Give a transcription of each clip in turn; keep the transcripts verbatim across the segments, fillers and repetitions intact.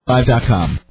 live dot com.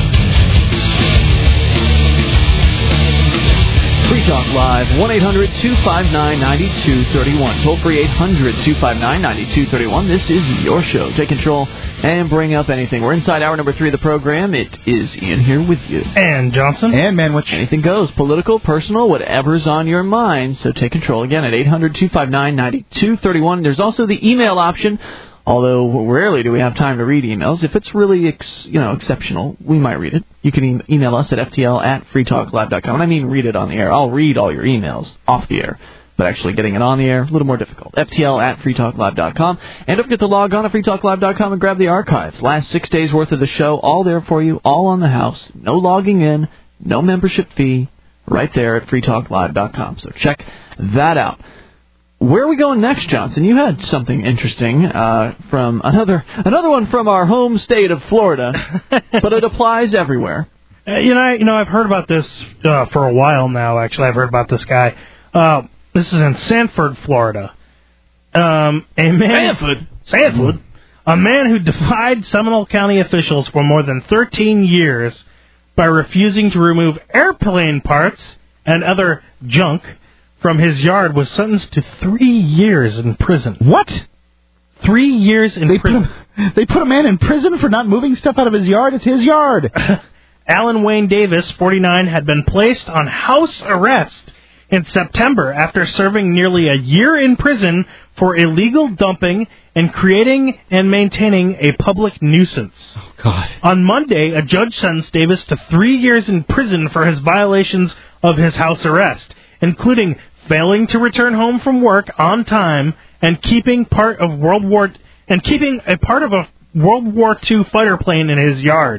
Free Talk Live, one eight hundred two five nine nine two three one. Toll free eight hundred two five nine nine two three one. This is your show. Take control and bring up anything. We're inside hour number three of the program. It is Ian here with you. And Johnson. And Manwich. Anything goes. Political, personal, whatever's on your mind. So take control again at eight hundred two five nine nine two three one. There's also the email option. Although rarely do we have time to read emails. If it's really, ex, you know, exceptional, we might read it. You can e- email us at f t l at free talk live dot com. And I mean read it on the air. I'll read all your emails off the air. But actually getting it on the air, a little more difficult. f t l at free talk live dot com. And don't forget to log on to free talk live dot com and grab the archives. Last six days' worth of the show, all there for you, all on the house. No logging in, no membership fee, right there at free talk live dot com. So check that out. Where are we going next, Johnson? You had something interesting uh, from another another one from our home state of Florida, but it applies everywhere. Uh, you know, you know, I've heard about this uh, for a while now. Actually, I've heard about this guy. Uh, this is in Sanford, Florida. Um, a man, Sanford, Sanford, a man who defied Seminole County officials for more than thirteen years by refusing to remove airplane parts and other junk from his yard was sentenced to three years in prison. What? Three years in they prison. Put a, they put a man in prison for not moving stuff out of his yard? It's his yard. Alan Wayne Davis, forty-nine, had been placed on house arrest in September after serving nearly a year in prison for illegal dumping and creating and maintaining a public nuisance. Oh, God. On Monday, a judge sentenced Davis to three years in prison for his violations of his house arrest, including failing to return home from work on time and keeping part of World War and keeping a part of a World War Two fighter plane in his yard.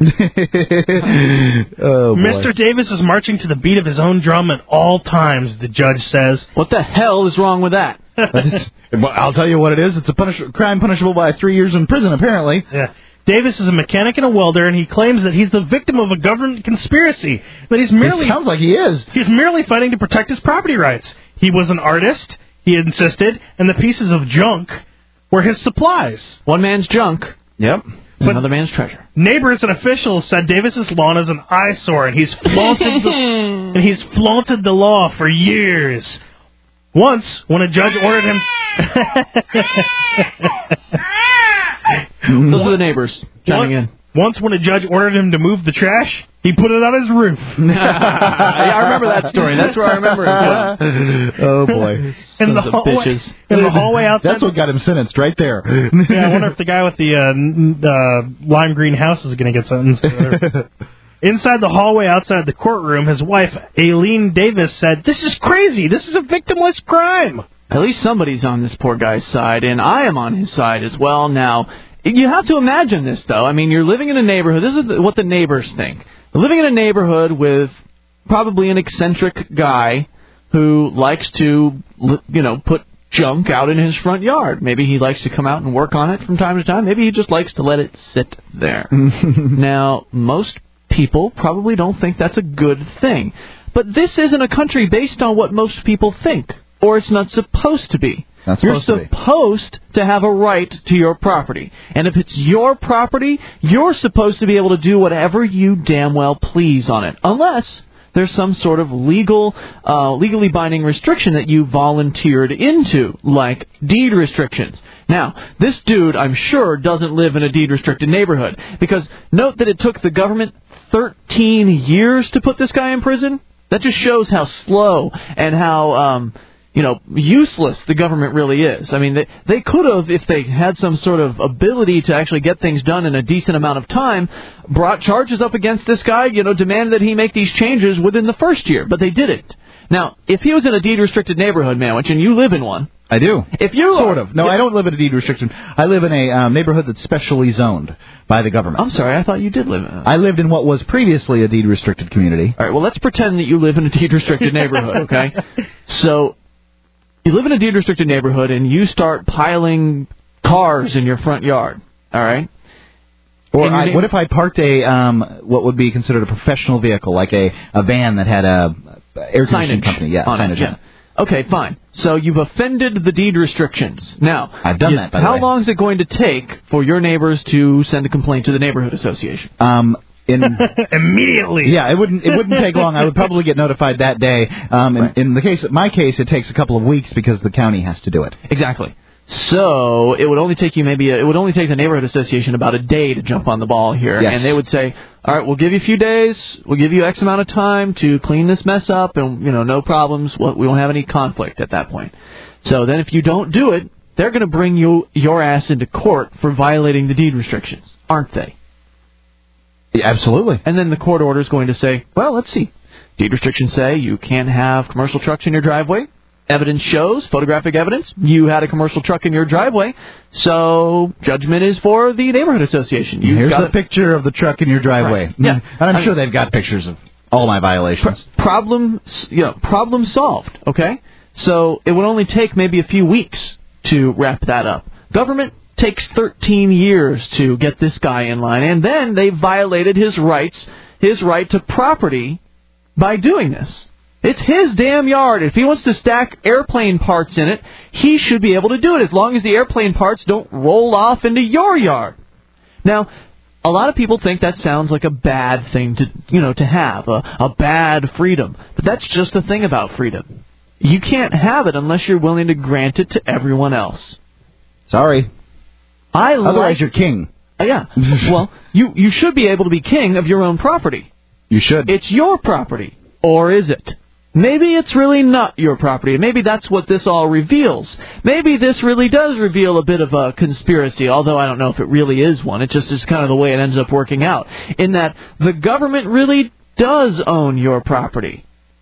Oh, boy. Mister Davis is marching to the beat of his own drum at all times, the judge says. What the hell is wrong with that? Well, I'll tell you what it is. It's a punish- crime punishable by three years in prison, apparently. Yeah. Davis is a mechanic and a welder, and he claims that he's the victim of a government conspiracy. That he's merely It sounds like he is. He's merely fighting to protect his property rights. He was an artist, he insisted, and the pieces of junk were his supplies. One man's junk. Yep. But another man's treasure. Neighbors and officials said Davis's lawn is an eyesore, and he's flaunted the, and he's flaunted the law for years. Once, when a judge ordered him... Those are the neighbors chiming in. Once, when a judge ordered him to move the trash, he put it on his roof. Yeah, I remember that story. That's where I remember it. Oh, boy. In the, Sons of hallway, bitches. in the hallway outside... That's what got him sentenced right there. Yeah, I wonder if the guy with the uh, n- uh, lime green house is going to get sentenced. Inside the hallway outside the courtroom, his wife, Aileen Davis, said, "This is crazy. This is a victimless crime." At least somebody's on this poor guy's side, and I am on his side as well. Now, you have to imagine this, though. I mean, you're living in a neighborhood. This is what the neighbors think. You're living in a neighborhood with probably an eccentric guy who likes to, you know, put junk out in his front yard. Maybe he likes to come out and work on it from time to time. Maybe he just likes to let it sit there. Now, most people probably don't think that's a good thing. But this isn't a country based on what most people think, or it's not supposed to be. Not You're supposed to be. supposed to have a right to your property. And if it's your property, you're supposed to be able to do whatever you damn well please on it. Unless there's some sort of legal, uh, legally binding restriction that you volunteered into, like deed restrictions. Now, this dude, I'm sure, doesn't live in a deed-restricted neighborhood. Because note that it took the government thirteen years to put this guy in prison. That just shows how slow and how... Um, you know, useless the government really is. I mean, they, they could have, if they had some sort of ability to actually get things done in a decent amount of time, brought charges up against this guy, you know, demanded that he make these changes within the first year, but they didn't. Now, if he was in a deed-restricted neighborhood, Manwich, and you live in one... I do. If you Sort are, of. No, yeah. I don't live in a deed restriction. I live in a um, neighborhood that's specially zoned by the government. I'm sorry, I thought you did live in a... I lived in what was previously a deed-restricted community. All right, well, let's pretend that you live in a deed-restricted neighborhood, okay? So... You live in a deed-restricted neighborhood, and you start piling cars in your front yard, all right? Or I, what if I parked a um, what would be considered a professional vehicle, like a, a van that had a air conditioning signage company? Yeah, on signage. It, yeah. Okay, fine. So you've offended the deed restrictions. Now, I've done you, that, by the how way. long is it going to take for your neighbors to send a complaint to the neighborhood association? Um, in Immediately. Yeah, it wouldn't it wouldn't take long. I would probably get notified that day. Um, in, Right. in the case, my case, it takes a couple of weeks because the county has to do it. Exactly. So it would only take you maybe a, it would only take the neighborhood association about a day to jump on the ball here, Yes. and they would say, all right, we'll give you a few days, we'll give you X amount of time to clean this mess up, and you know, no problems. We won't have any conflict at that point. So then, if you don't do it, they're going to bring you your ass into court for violating the deed restrictions, aren't they? Yeah, absolutely. And then the court order is going to say, well, let's see. Deed restrictions say you can't have commercial trucks in your driveway. Evidence shows, photographic evidence, you had a commercial truck in your driveway. So judgment is for the neighborhood association. You've Here's got a picture of the truck in your driveway. Right. Yeah. Mm. And I'm I sure mean- they've got pictures of all my violations. Pro- problem, you know, problem solved. Okay, so it would only take maybe a few weeks to wrap that up. Government takes thirteen years to get this guy in line, and then they violated his rights, his right to property, by doing this. It's his damn yard. If he wants to stack airplane parts in it, he should be able to do it as long as the airplane parts don't roll off into your yard. Now, a lot of people think that sounds like a bad thing to, you know, to have, a, a bad freedom. But that's just the thing about freedom. You can't have it unless you're willing to grant it to everyone else. Sorry. I Otherwise, like, you're king. uh, yeah. Well, you you should be able to be king of your own property. You should. It's your property, or is it? Maybe it's really not your property. Maybe that's what this all reveals. Maybe this really does reveal a bit of a conspiracy, although I don't know if it really is one. It just is kind of the way it ends up working out, in that the government really does own your property.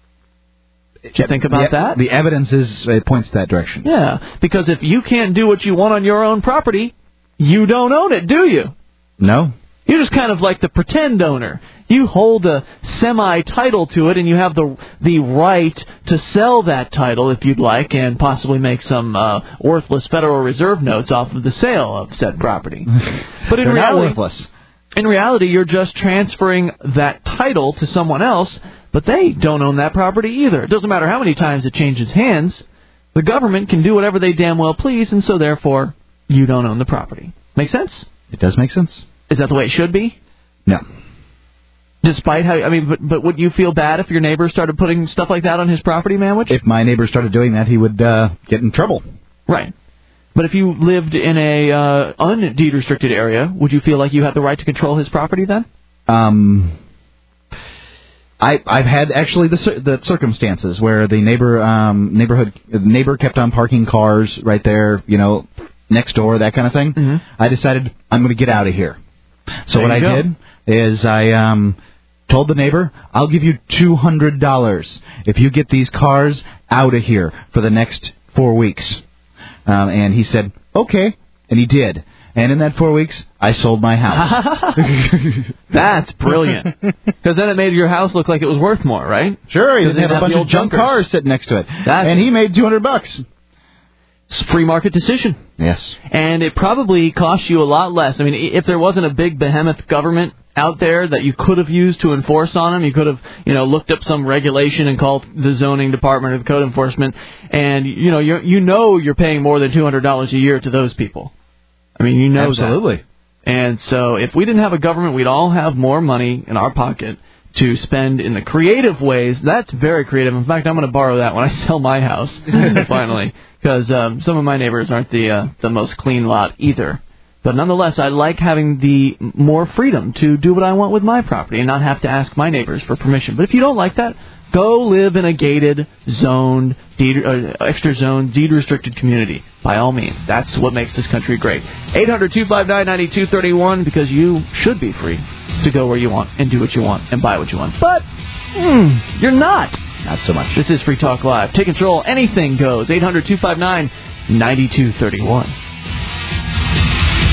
Did you think about the, that? The evidence is it points that direction. Yeah, because if you can't do what you want on your own property, you don't own it, do you? No. You're just kind of like the pretend owner. You hold a semi-title to it, and you have the the right to sell that title if you'd like, and possibly make some uh, worthless Federal Reserve notes off of the sale of said property. But in They're not reality, worthless. in reality, you're just transferring that title to someone else, but they don't own that property either. It doesn't matter how many times it changes hands. The government can do whatever they damn well please, and so therefore, you don't own the property. Make sense? It does make sense. Is that the way it should be? No. Despite how, I mean, but, but would you feel bad if your neighbor started putting stuff like that on his property, Manwich? If my neighbor started doing that, he would uh, get in trouble. Right. But if you lived in a uh, un-deed restricted area, would you feel like you had the right to control his property then? Um, I I've had actually the cir- the circumstances where the neighbor um neighborhood the neighbor kept on parking cars right there, you know, next door, that kind of thing. Mm-hmm. I decided I'm going to get out of here. So There what you I go. did is I um told the neighbor, I'll give you two hundred dollars if you get these cars out of here for the next four weeks. Um, and he said, okay, and he did. And in that four weeks, I sold my house. That's brilliant. Because then it made your house look like it was worth more, right? Sure, he Because didn't have they a bunch the of old junk junkers. cars sitting next to it. That's- and he made two hundred bucks. It's a free market decision. Yes. And it probably cost you a lot less. I mean, if there wasn't a big behemoth government out there that you could have used to enforce on them, you could have, you know, looked up some regulation and called the zoning department or the code enforcement, and, you know, you you know you're paying more than two hundred dollars a year to those people. I mean, you know Absolutely. that. And so if we didn't have a government, we'd all have more money in our pocket to spend in the creative ways. That's very creative. In fact, I'm going to borrow that when I sell my house, finally, because um, some of my neighbors aren't the uh, the most clean lot either. But nonetheless, I like having the more freedom to do what I want with my property and not have to ask my neighbors for permission. But if you don't like that, go live in a gated, zoned, deed, uh, extra zoned, deed-restricted community. By all means, that's what makes this country great. eight hundred, two five nine, nine two three one, because you should be free to go where you want and do what you want and buy what you want. But mm, you're not. Not so much. This is Free Talk Live. Take control. Anything goes. eight hundred, two five nine, nine two three one.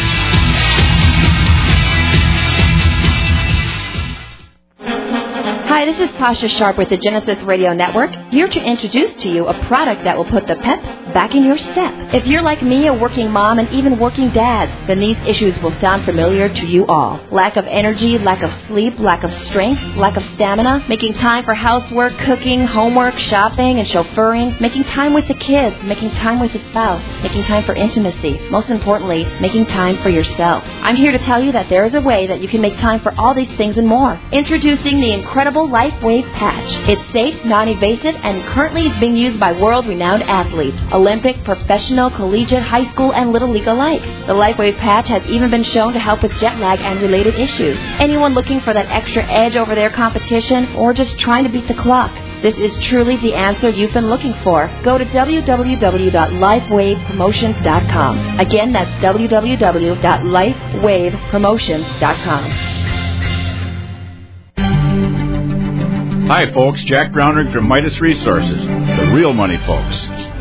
Hi, Hi, this is Pasha Sharp with the Genesis Radio Network, here to introduce to you a product that will put the pep back in your step. If you're like me, a working mom, and even working dads, then these issues will sound familiar to you all. Lack of energy, lack of sleep, lack of strength, lack of stamina, making time for housework, cooking, homework, shopping, and chauffeuring, making time with the kids, making time with the spouse, making time for intimacy, most importantly, making time for yourself. I'm here to tell you that there is a way that you can make time for all these things and more. Introducing the incredible LifeWave Patch. It's safe, non-invasive, and currently is being used by world-renowned athletes, Olympic, professional, collegiate, high school, and little league alike. The LifeWave Patch has even been shown to help with jet lag and related issues. Anyone looking for that extra edge over their competition or just trying to beat the clock? This is truly the answer you've been looking for. Go to w w w dot lifewave promotions dot com. Again, that's w w w dot lifewave promotions dot com. Hi, folks. Jack Brownrigg from Midas Resources, the real money folks.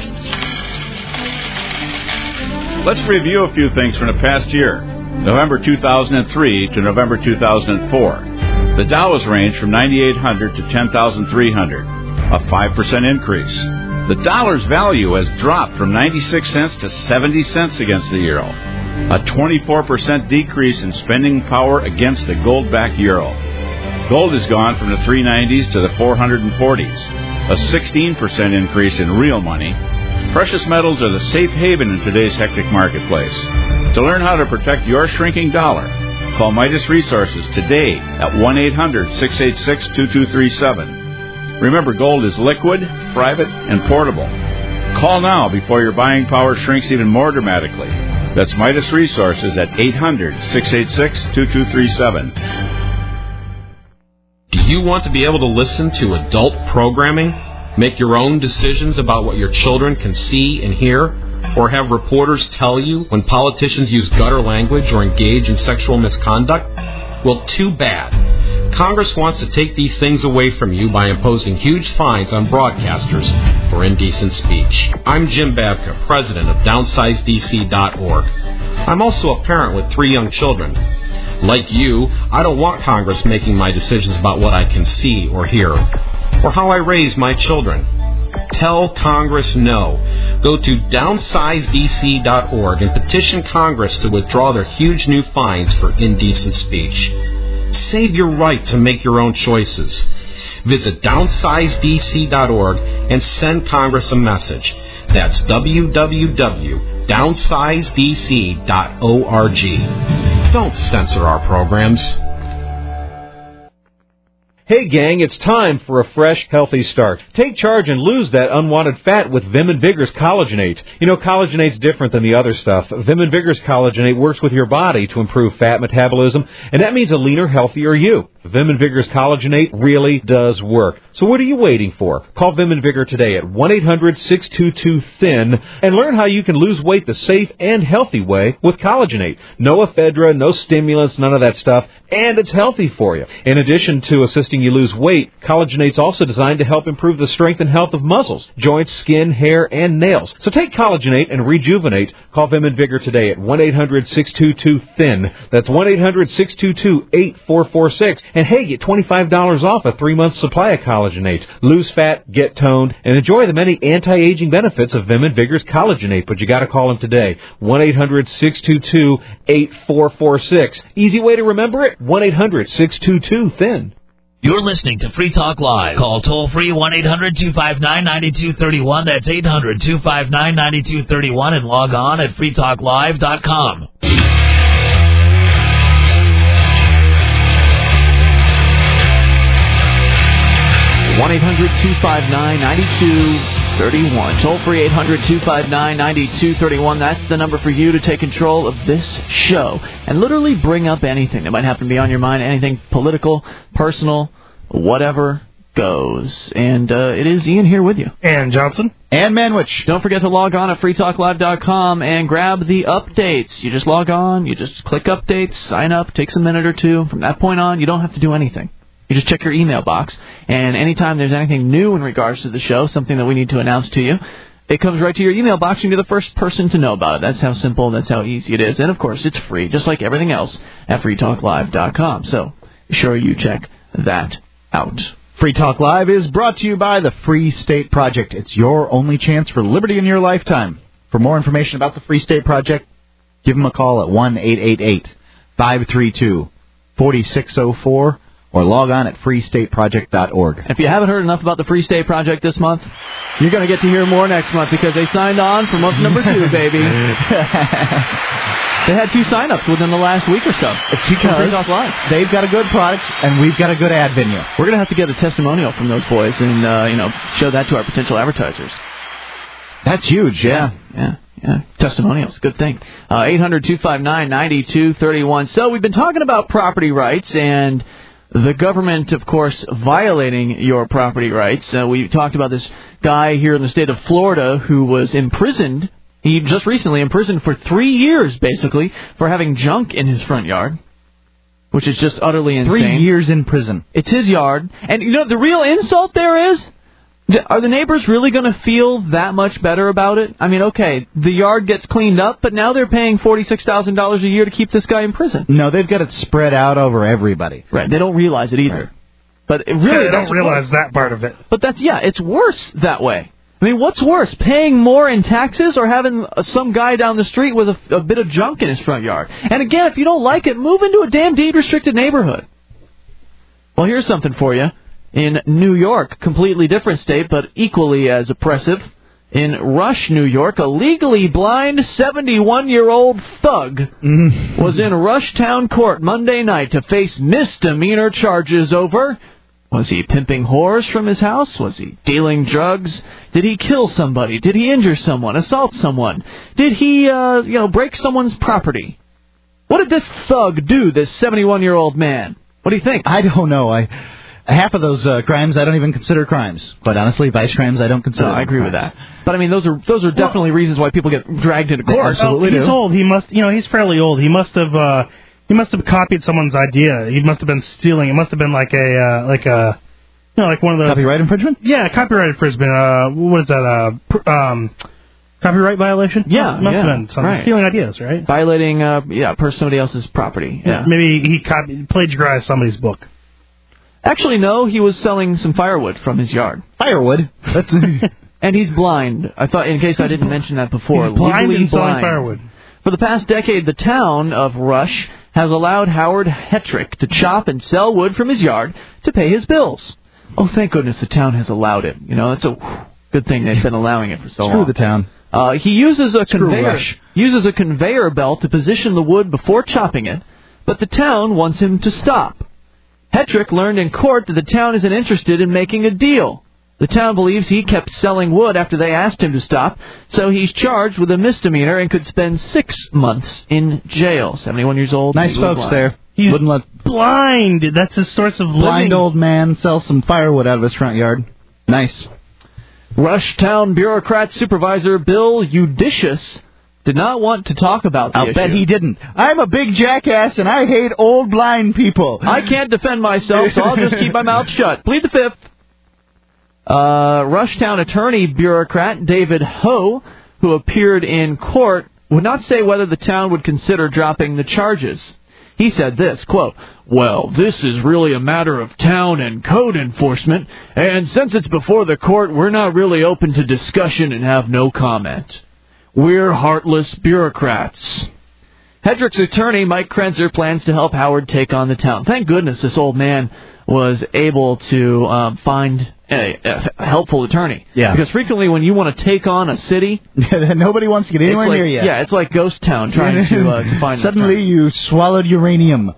Let's review a few things from the past year, November two thousand three to November two thousand four. The Dow has ranged from ninety-eight hundred to ten thousand three hundred, a five percent increase. The dollar's value has dropped from ninety-six cents to seventy cents against the euro, a twenty-four percent decrease in spending power against the gold-backed euro. Gold has gone from the three nineties to the four forties, a sixteen percent increase in real money. Precious metals are the safe haven in today's hectic marketplace. To learn how to protect your shrinking dollar, call Midas Resources today at one eight hundred six eight six two two three seven. Remember, gold is liquid, private, and portable. Call now before your buying power shrinks even more dramatically. That's Midas Resources at eight hundred six eight six two two three seven. Do you want to be able to listen to adult programming, make your own decisions about what your children can see and hear, or have reporters tell you when politicians use gutter language or engage in sexual misconduct? Well, too bad. Congress wants to take these things away from you by imposing huge fines on broadcasters for indecent speech. I'm Jim Babka, president of downsize d c dot org. I'm also a parent with three young children. Like you, I don't want Congress making my decisions about what I can see or hear, or how I raise my children. Tell Congress no. Go to downsize d c dot org and petition Congress to withdraw their huge new fines for indecent speech. Save your right to make your own choices. Visit downsize d c dot org and send Congress a message. That's w w w dot downsize d c dot org. Don't censor our programs. Hey gang, it's time for a fresh, healthy start. Take charge and lose that unwanted fat with Vim and Vigor's Collagenate. You know, Collagenate's different than the other stuff. Vim and Vigor's Collagenate works with your body to improve fat metabolism, and that means a leaner, healthier you. Vim and Vigor's Collagenate really does work. So what are you waiting for? Call Vim and Vigor today at one eight hundred six two two thin and learn how you can lose weight the safe and healthy way with Collagenate. No ephedra, no stimulants, none of that stuff, and it's healthy for you. In addition to assisting you lose weight, Collagenate's also designed to help improve the strength and health of muscles, joints, skin, hair, and nails. So take Collagenate and rejuvenate. Call Vim and Vigor today at one eight hundred six two two thin. That's one eight hundred six two two eight four four six. And hey, get twenty-five dollars off a three-month supply of Collagenate. Lose fat, get toned, and enjoy the many anti-aging benefits of Vim and Vigor's Collagenate. But you got to call them today. one eight hundred six two two eight four four six. Easy way to remember it, one eight hundred six two two thin. You're listening to Free Talk Live. Call toll-free one eight hundred two five nine nine two three one. That's eight hundred two five nine nine two three one and log on at free talk live dot com. one eight hundred two five nine nine two three one. Toll free eight hundred two five nine nine two three one. That's the number for you to take control of this show and literally bring up anything that might happen to be on your mind, anything political, personal, whatever goes. And uh, it is Ian here with you. And Johnson. And Manwich. Don't forget to log on at free talk live dot com and grab the updates. You just log on, you just click updates, sign up, takes a minute or two. From that point on, you don't have to do anything. You just check your email box, and anytime there's anything new in regards to the show, something that we need to announce to you, it comes right to your email box, and you're the first person to know about it. That's how simple, that's how easy it is. And, of course, it's free, just like everything else, at free talk live dot com. So be sure you check that out. Free Talk Live is brought to you by the Free State Project. It's your only chance for liberty in your lifetime. For more information about the Free State Project, give them a call at one eight eight eight, five three two, four six zero four or log on at free state project dot org. If you haven't heard enough about the Free State Project this month, you're going to get to hear more next month because they signed on for month number two, baby. They had two sign-ups within the last week or so. It's because they've got a good product, and we've got a good ad venue. We're going to have to get a testimonial from those boys and, uh, you know, show that to our potential advertisers. That's huge, yeah. Yeah, yeah, yeah. Testimonials, good thing. Uh, eight hundred, two five nine, nine two three one. So we've been talking about property rights and the government, of course, violating your property rights. Uh, we talked about this guy here in the state of Florida who was imprisoned. He just recently imprisoned for three years, basically, for having junk in his front yard, which is just utterly insane. Three years in prison. It's his yard. And, you know, the real insult there is, are the neighbors really going to feel that much better about it? I mean, okay, the yard gets cleaned up, but now they're paying forty-six thousand dollars a year to keep this guy in prison. No, they've got it spread out over everybody. Right, they don't realize it either. Right. But it really, they that's don't realize worse. that part of it. But that's, yeah, it's worse that way. I mean, what's worse, paying more in taxes or having some guy down the street with a, a bit of junk in his front yard? And again, if you don't like it, move into a damn deed-restricted neighborhood. Well, here's something for you. In New York, completely different state, but equally as oppressive. In Rush, New York, a legally blind seventy-one-year-old thug was in Rush Town Court Monday night to face misdemeanor charges over... Was he pimping whores from his house? Was he dealing drugs? Did he kill somebody? Did he injure someone? Assault someone? Did he, uh, you know, break someone's property? What did this thug do, this seventy-one-year-old man? What do you think? I don't know. I half of those uh, crimes I don't even consider crimes. But honestly, vice crimes I don't consider. No, I agree crimes. with that. But I mean, those are those are definitely well, reasons why people get dragged into court. Absolutely, oh, he's do. old. He must, you know, he's fairly old. He must have. Uh, He must have copied someone's idea. He must have been stealing. It must have been like a, uh, like a, you know, like one of those... Copyright infringement? Yeah, copyright infringement. Uh, what is that? Uh, pr- um, copyright violation? Yeah, Must, must yeah, have been something. right. Stealing ideas, right? Violating, uh, yeah, per somebody else's property. Yeah. Maybe he copied, plagiarized somebody's book. Actually, no, he was selling some firewood from his yard. Firewood? That's... And he's blind. I thought, in case I didn't mention that before. He's blind legally and selling blind. firewood. For the past decade, the town of Rush has allowed Howard Hetrick to chop and sell wood from his yard to pay his bills. Oh, thank goodness the town has allowed it. You know, that's a whew, good thing they've been allowing it for so Screw long. the town. Uh, he uses a Screw conveyor Rush. uses a conveyor belt to position the wood before chopping it, but the town wants him to stop. Hetrick learned in court that the town isn't interested in making a deal. The town believes he kept selling wood after they asked him to stop, so he's charged with a misdemeanor and could spend six months in jail. seventy-one years old. Nice folks blind. there. He's Wouldn't let blind. That's his source of living. blind old man sell some firewood out of his front yard. Nice. Rush Town bureaucrat supervisor Bill Eudicious did not want to talk about the I'll issue. bet he didn't. I'm a big jackass and I hate old blind people. I can't defend myself, so I'll just keep my mouth shut. Plead the fifth. Uh, Rushtown attorney bureaucrat David Ho, who appeared in court, would not say whether the town would consider dropping the charges. He said this, quote, "Well, this is really a matter of town and code enforcement, and since it's before the court, we're not really open to discussion and have no comment. We're heartless bureaucrats." Hedrick's attorney, Mike Krenzer, plans to help Howard take on the town. Thank goodness this old man was able to um, find a, a helpful attorney. Yeah. Because frequently when you want to take on a city... Nobody wants to get anywhere like, near you. Yeah, it's like Ghost Town trying to, uh, to find Suddenly you swallowed uranium.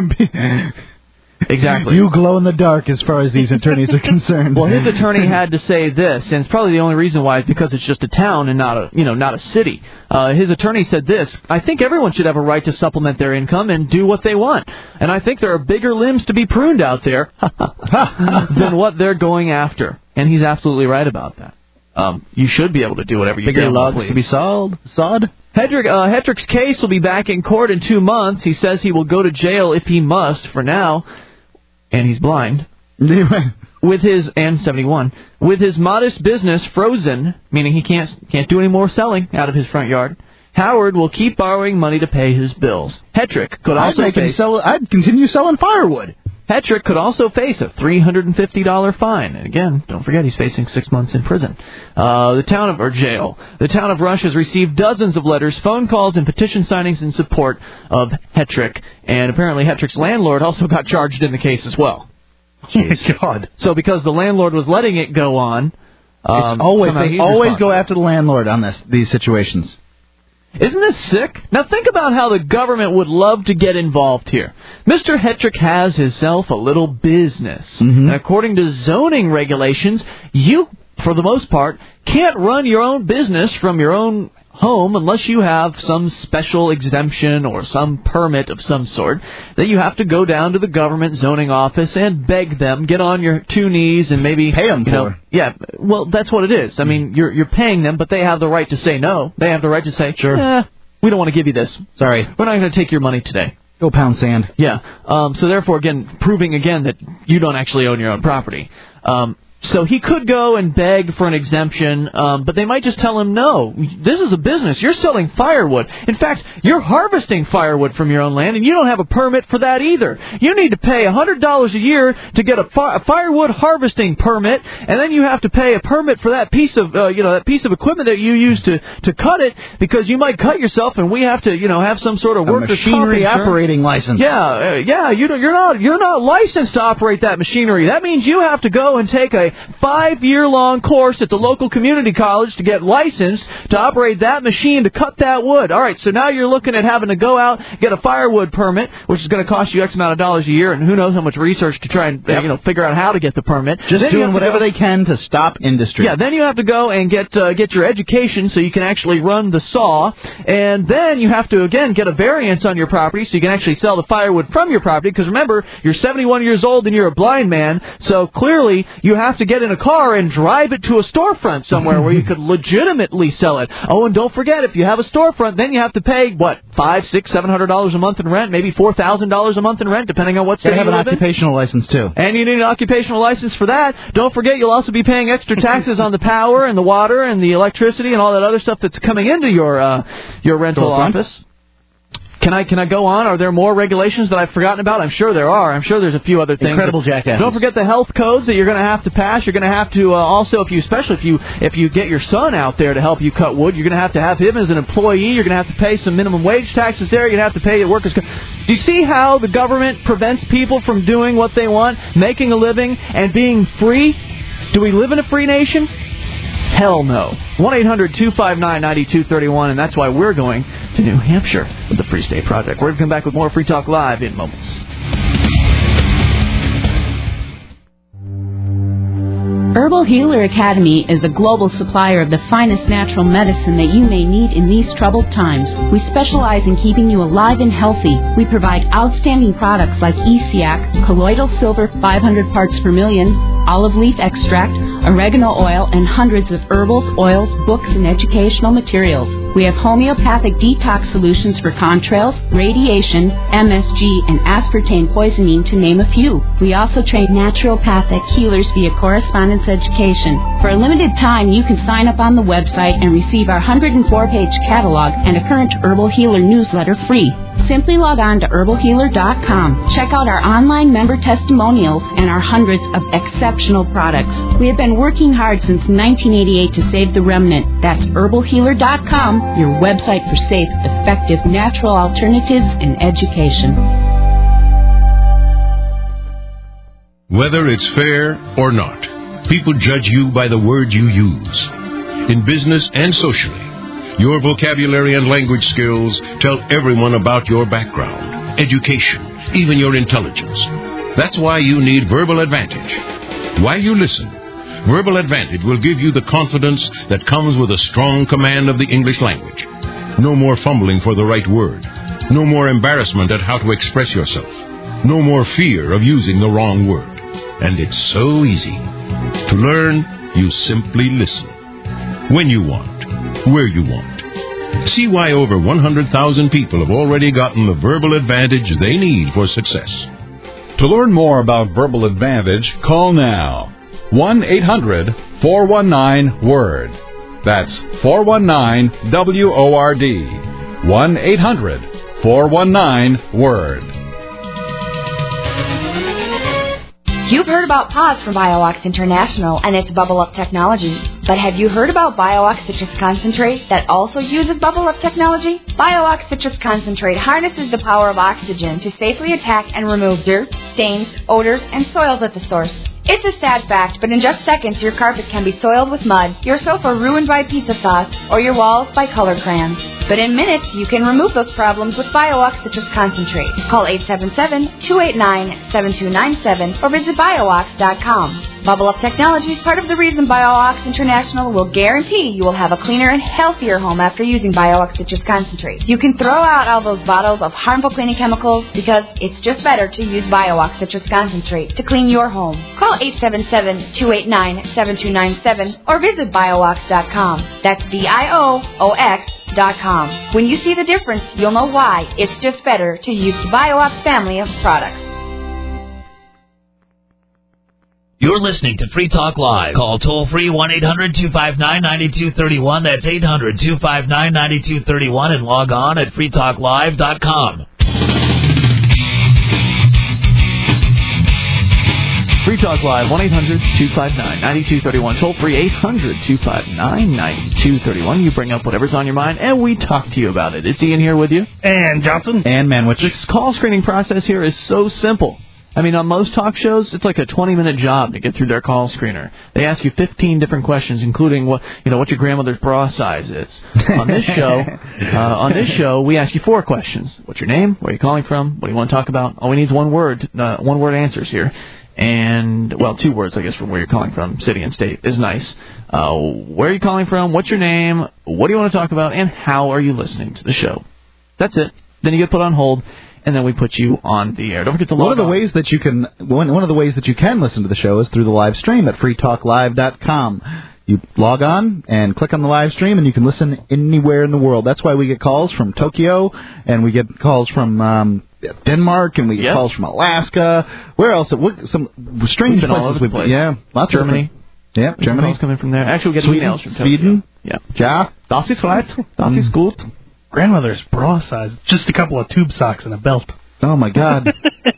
Exactly. You glow in the dark as far as these attorneys are concerned. Well, his attorney had to say this, and it's probably the only reason why is because it's just a town and not a, you know, not a city. Uh, his attorney said this, "I think everyone should have a right to supplement their income and do what they want. And I think there are bigger limbs to be pruned out there than what they're going after." And he's absolutely right about that. Um, you should be able to do whatever you Bigger damn logs please. to be sawed? Sawed? Hedrick, uh, Hedrick's case will be back in court in two months. He says he will go to jail if he must for now. And he's blind. With his and seventy-one, with his modest business frozen, meaning he can't can't do any more selling out of his front yard, Howard will keep borrowing money to pay his bills. Hedrick could also I'd, make him face sell, I'd continue selling firewood. Hetrick could also face a three hundred fifty dollars fine. And again, don't forget he's facing six months in prison. Uh, the town of, or jail. The town of Rush has received dozens of letters, phone calls, and petition signings in support of Hetrick. And apparently Hetrick's landlord also got charged in the case as well. Jeez. Oh, my God. So because the landlord was letting it go on, um, it's always they always go responsible. after the landlord on this these situations. Isn't this sick? Now think about how the government would love to get involved here. Mister Hetrick has himself a little business. Mm-hmm. And according to zoning regulations, you, for the most part, can't run your own business from your own home unless you have some special exemption or some permit of some sort that you have to go down to the government zoning office and beg them, get on your two knees and maybe pay them you know, for. Yeah, well, that's what it is. I mean, you're you're paying them, but they have the right to say no. They have the right to say, sure, eh, we don't want to give you this. Sorry, we're not going to take your money today. Go pound sand. Yeah. Um, so therefore, again, proving again that you don't actually own your own property. Um, So he could go and beg for an exemption, um, but they might just tell him, no, this is a business. You're selling firewood. In fact, you're harvesting firewood from your own land, and you don't have a permit for that either. You need to pay one hundred dollars a year to get a, fi- a firewood harvesting permit, and then you have to pay a permit for that piece of, uh, you know, that piece of equipment that you use to, to cut it, because you might cut yourself, and we have to, you know, have some sort of a workers' machinery comp insurance. operating license. Yeah, uh, yeah, you don't, you're not, you're not licensed to operate that machinery. That means you have to go and take a five-year-long course at the local community college to get licensed to operate that machine to cut that wood. All right, so now you're looking at having to go out, get a firewood permit, which is going to cost you X amount of dollars a year, and who knows how much research to try and yep. you know figure out how to get the permit. Just then doing whatever they can to stop industry. Yeah, then you have to go and get uh, get your education so you can actually run the saw, and then you have to, again, get a variance on your property so you can actually sell the firewood from your property, because remember, you're seventy-one years old and you're a blind man, so clearly you have to get in a car and drive it to a storefront somewhere where you could legitimately sell it. Oh, and don't forget, if you have a storefront, then you have to pay, what, five, six, seven hundred dollars a month in rent, maybe four thousand dollars a month in rent, depending on what state you have you an live in. occupational license, too. And you need an occupational license for that. Don't forget, you'll also be paying extra taxes on the power and the water and the electricity and all that other stuff that's coming into your uh, your rental Storefront. office. Can I can I go on? Are there more regulations that I've forgotten about? I'm sure there are. I'm sure there's a few other things. Incredible jackasses. Don't forget the health codes that you're going to have to pass. You're going to have to uh, also, if you, especially if you if you get your son out there to help you cut wood, you're going to have to have him as an employee. You're going to have to pay some minimum wage taxes there. You're going to have to pay your workers. Co- Do you see how the government prevents people from doing what they want, making a living, and being free? Do we live in a free nation? Hell no. one eight hundred two five nine nine two three one, and that's why we're going to New Hampshire with the Free State Project. We're going to come back with more Free Talk Live in moments. Herbal Healer Academy is a global supplier of the finest natural medicine that you may need in these troubled times. We specialize in keeping you alive and healthy. We provide outstanding products like E C A C, colloidal silver five hundred parts per million, olive leaf extract, oregano oil, and hundreds of herbals, oils, books, and educational materials. We have homeopathic detox solutions for contrails, radiation, M S G, and aspartame poisoning, to name a few. We also train naturopathic healers via correspondence education. For a limited time, you can sign up on the website and receive our one hundred four page catalog and a current Herbal Healer newsletter free. Simply log on to herbal healer dot com. Check out our online member testimonials and our hundreds of exceptional products. We have been working hard since nineteen eighty-eight to save the remnant. That's herbal healer dot com, your website for safe, effective, natural alternatives in education. Whether it's fair or not, people judge you by the words you use. In business and socially, your vocabulary and language skills tell everyone about your background, education, even your intelligence. That's why you need Verbal Advantage. While you listen, Verbal Advantage will give you the confidence that comes with a strong command of the English language. No more fumbling for the right word. No more embarrassment at how to express yourself. No more fear of using the wrong word. And it's so easy. To learn, you simply listen. When you want, where you want. See why over one hundred thousand people have already gotten the Verbal Advantage they need for success. To learn more about Verbal Advantage, call now. one eight hundred four one nine word. That's four one nine W O R D. one eight hundred four one nine word. You've heard about Pause from BioOx International and its Bubble Up technology. But have you heard about BioOx Citrus Concentrate that also uses Bubble Up technology? BioOx Citrus Concentrate harnesses the power of oxygen to safely attack and remove dirt, stains, odors, and soils at the source. It's a sad fact, but in just seconds, your carpet can be soiled with mud, your sofa ruined by pizza sauce, or your walls by colored crayons. But in minutes, you can remove those problems with BioOx Citrus Concentrate. Call eight seven seven, two eight nine, seven two nine seven or visit Biox dot com. Bubble Up Technology is part of the reason BioOx International will guarantee you will have a cleaner and healthier home after using BioOx Citrus Concentrate. You can throw out all those bottles of harmful cleaning chemicals because it's just better to use BioOx Citrus Concentrate to clean your home. Call eight seven seven, two eight nine, seven two nine seven or visit Biox dot com. That's B I O O X dot com. When you see the difference, you'll know why it's just better to use the BioOx family of products. You're listening to Free Talk Live. Call toll-free one eight hundred two five nine nine two three one. That's eight hundred two five nine nine two three one and log on at free talk live dot com. Free Talk Live, one eight hundred two five nine nine two three one. Toll-free, eight hundred two five nine nine two three one. You bring up whatever's on your mind, and we talk to you about it. It's Ian here with you. And Johnson. And Manwich. This call screening process here is so simple. I mean, on most talk shows, it's like a twenty-minute job to get through their call screener. They ask you fifteen different questions, including what you know what your grandmother's bra size is. On this show, uh, on this show, we ask you four questions: what's your name? Where are you calling from? What do you want to talk about? All we need is one word, uh, one word answers here, and well, two words, I guess, from where you're calling from. City and state is nice. Uh, where are you calling from? What's your name? What do you want to talk about? And how are you listening to the show? That's it. Then you get put on hold. And then we put you on the air. Don't forget to log one of the on. ways that you can one one of the ways that you can listen to the show is through the live stream at free talk live dot com. You log on and click on the live stream, and you can listen anywhere in the world. That's why we get calls from Tokyo, and we get calls from um, Denmark, and we get yep. calls from Alaska. Where else? What, some strange We've been all over the place. Yeah, lots Germany. Of yeah, Germany. Calls coming from there. Actually, we get Sweden, emails from Tokyo. Sweden. Yeah. Ja. Das ist right. Das ist gut. Grandmother's bra size. Just a couple of tube socks and a belt. Oh, my God.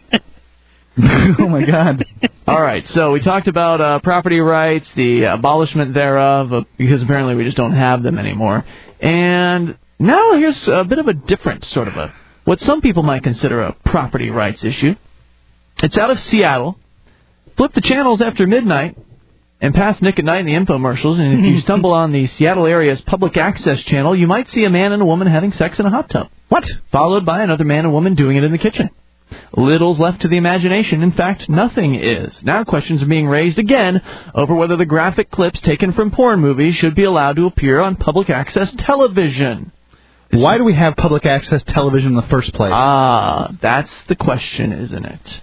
oh, my God. All right, so we talked about uh, property rights, the abolishment thereof, uh, because apparently we just don't have them anymore. And now here's a bit of a different sort of a, what some people might consider a property rights issue. It's out of Seattle. Flip the channels after midnight and past Nick at Night in the infomercials, and if you stumble on the Seattle area's public access channel, you might see a man and a woman having sex in a hot tub. What? Followed by another man and woman doing it in the kitchen. Little's left to the imagination. In fact, nothing is. Now questions are being raised again over whether the graphic clips taken from porn movies should be allowed to appear on public access television. Why do we have public access television in the first place? Ah, that's the question, isn't it?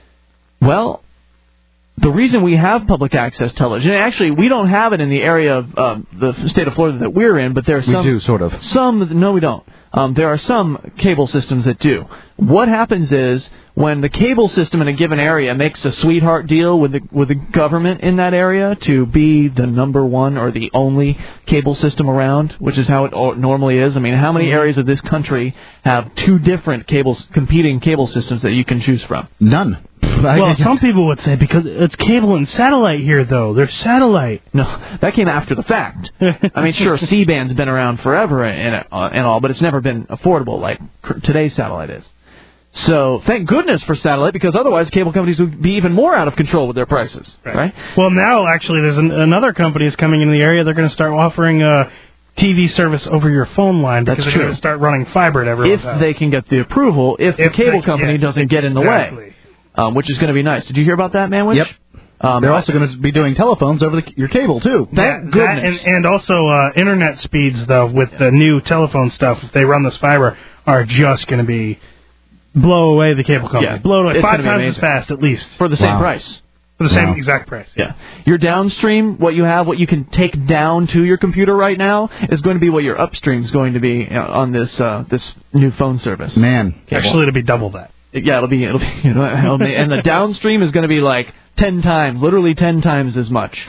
Well, the reason we have public access television, actually, we don't have it in the area of uh, the state of Florida that we're in, but there are some... We do, sort of. Some, no, we don't. Um, there are some cable systems that do. What happens is when the cable system in a given area makes a sweetheart deal with the with the government in that area to be the number one or the only cable system around, which is how it normally is. I mean, how many areas of this country have two different cables, competing cable systems that you can choose from? None. Well, some people would say because it's cable and satellite here, though. They're satellite. No, that came after the fact. I mean, sure, C-band's been around forever and, uh, and all, but it's never been affordable like today's satellite is. So thank goodness for satellite, because otherwise cable companies would be even more out of control with their prices, right? right? Well, now, actually, there's an, another company is coming into the area. They're going to start offering a T V service over your phone line because That's they're true. going to start running fiber at everyone's If house. they can get the approval, if, if the cable they, company yeah, doesn't get in the exactly. way. Um, which is going to be nice. Did you hear about that, Manwich? Yep. Um, They're also going to be doing telephones over the, your cable, too. Thank that, goodness. That and, and also uh, internet speeds, though, with the new telephone stuff, if they run this fiber, are just going to be blow away the cable company. Yeah, blow it away. it's Five gonna be times amazing. as fast, at least. For the same Wow. price. For the same Wow. exact price. Yeah. Your downstream, what you have, what you can take down to your computer right now, is going to be what your upstream is going to be on this uh, this new phone service. Man. Cable. Actually, it'll be double that. Yeah, it'll be, it'll be, it'll be, and the downstream is going to be like ten times, literally ten times as much. Huh.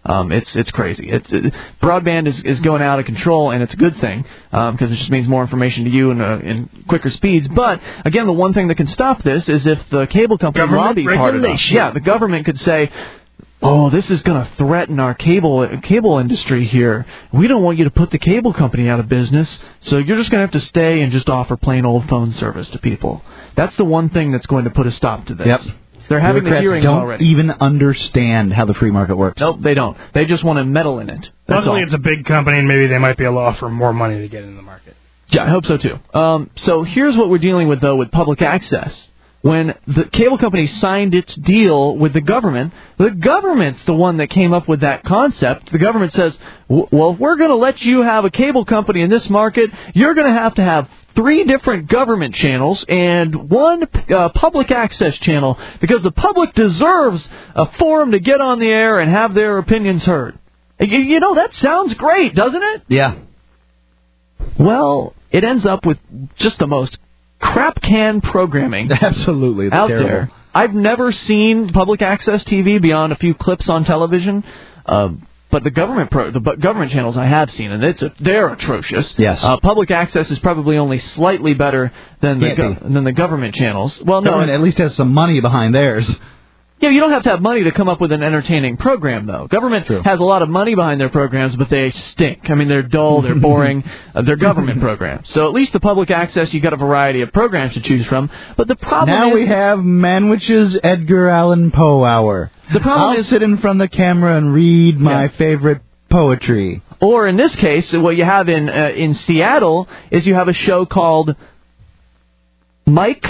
Um, it's it's crazy. It's it, broadband is, is going out of control, and it's a good thing because um, it just means more information to you in, uh, in quicker speeds. But again, the one thing that can stop this is if the cable company Government lobbies hard enough. regulation. Yeah, the government could say, "Oh, this is going to threaten our cable cable industry here. We don't want you to put the cable company out of business, so you're just going to have to stay and just offer plain old phone service to people." That's the one thing that's going to put a stop to this. Yep. They're having the Democrats hearings don't already. even understand how the free market works. Nope, they don't. They just want to meddle in it. That's Luckily, all. it's a big company, and maybe they might be able to offer more money to get in the market. Yeah, I hope so too. Um, so here's what we're dealing with, though, with public access. When the cable company signed its deal with the government, the government's the one that came up with that concept. The government says, well, if we're going to let you have a cable company in this market, you're going to have to have three different government channels and one uh, public access channel because the public deserves a forum to get on the air and have their opinions heard. You, you know, that sounds great, doesn't it? Yeah. Well, it ends up with just the most crap can programming Absolutely. It's out terrible. there. I've never seen public access T V beyond a few clips on television. Um, But the government pro, the bu- government channels I have seen, and it's a, they're atrocious. Yes. Uh, public access is probably only slightly better than the Can't go- than the government channels. Well, no, Government at least has some money behind theirs. yeah, you don't have to have money to come up with an entertaining program, though. Government True. has a lot of money behind their programs, but they stink. I mean, they're dull, they're boring. uh, they're government programs. So at least the public access, you got a variety of programs to choose from. But the problem Now is, we have Manwich's Edgar Allan Poe hour. The problem I'll is- sit in front of the camera and read my Yeah. favorite poetry. or in this case, what you have in uh, in Seattle is you have a show called Mike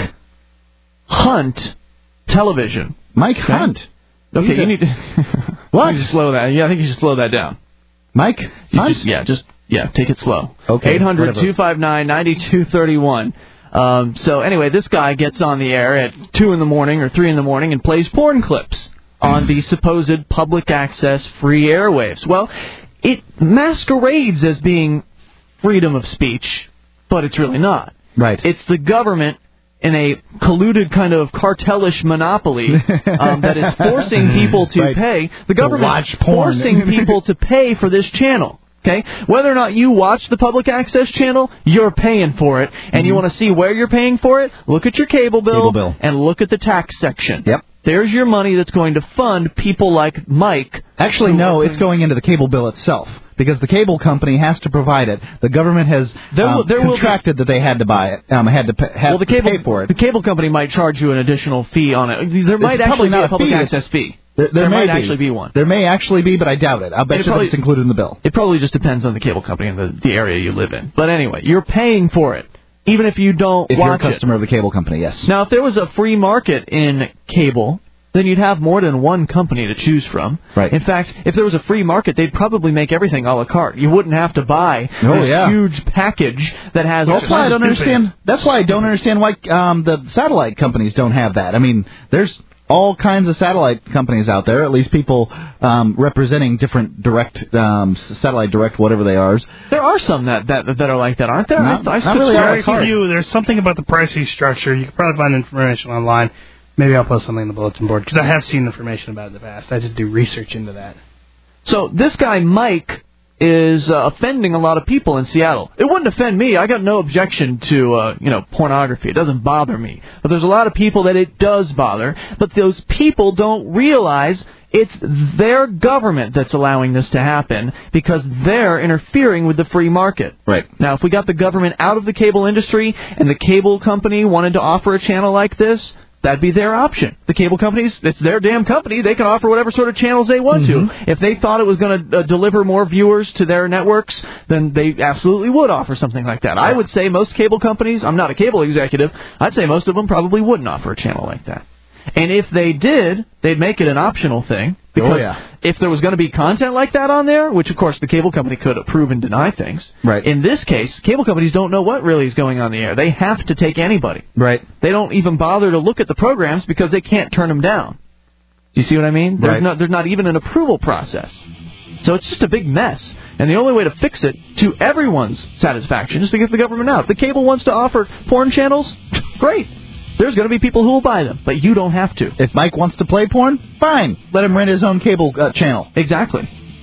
Hunt Television. Mike Hunt. Okay, He's you a- need to What? you need to slow that. Yeah, I think you should slow that down. Mike You Hunt? just, yeah, just yeah, take it slow. Okay, eight hundred, whatever. two five nine, nine two three one. Um, so anyway, this guy gets on the air at two in the morning or three in the morning and plays porn clips on the supposed public access free airwaves. Well, it masquerades as being freedom of speech, but it's really not. Right. It's the government in a colluded kind of cartelish monopoly um, that is forcing people to Right. pay. The To government watch porn. forcing people to pay for this channel. Okay, whether or not you watch the public access channel, you're paying for it, and Mm-hmm. you want to see where you're paying for it. Look at your cable bill, Cable bill. and look at the tax section. Yep. There's your money that's going to fund people like Mike. Actually, who no, are it's going into the cable bill itself because the cable company has to provide it. The government has There will- um, there will be- contracted that they had to buy it, um, had to pay, have Well, the to cable pay for it. the cable company might charge you an additional fee on it. There might It's probably actually be not a a public fee, access it's- fee. There, there, There may might be. actually be one. There may actually be, but I doubt it. I'll bet It you that probably- it's included in the bill. It probably just depends on the cable company and the, the area you live in. But anyway, you're paying for it, even if you don't If you're a watch it. customer of the cable company, yes. Now, if there was a free market in cable, then you'd have more than one company to choose from. Right. In fact, if there was a free market, they'd probably make everything a la carte. You wouldn't have to buy Oh, this yeah. huge package that has all That's why I kinds don't of understand. That's why I don't understand why um, the satellite companies don't have that. I mean, there's all kinds of satellite companies out there. At least people um, representing different direct um, satellite direct whatever they are. There are some that that that are like that, aren't there? Not- I, I not could really swear all I the saw- time. You, there's something about the pricing structure. You can probably find information online. Maybe I'll post something on the bulletin board because I have seen information about it in the past. I just do research into that. So this guy Mike is uh, offending a lot of people in Seattle. It wouldn't offend me. I got no objection to uh, you know pornography. It doesn't bother me. But there's a lot of people that it does bother. But those people don't realize it's their government that's allowing this to happen because they're interfering with the free market. Right. Now, if we got the government out of the cable industry and the cable company wanted to offer a channel like this, that'd be their option. The cable companies, it's their damn company. They can offer whatever sort of channels they want Mm-hmm. to. If they thought it was going to uh, deliver more viewers to their networks, then they absolutely would offer something like that. I would say most cable companies, I'm not a cable executive, I'd say most of them probably wouldn't offer a channel like that. And if they did, they'd make it an optional thing. Because Oh, yeah. if there was going to be content like that on there, which of course the cable company could approve and deny things, Right. in this case, cable companies don't know what really is going on the air. They have to take anybody. Right. They don't even bother to look at the programs because they can't turn them down. Do you see what I mean? There's Right. not there's not even an approval process. So it's just a big mess. And the only way to fix it to everyone's satisfaction is to get the government out. If the cable wants to offer porn channels, great. There's going to be people who will buy them, but you don't have to. If Mike wants to play porn, fine. Let him rent his own cable uh, channel. Exactly.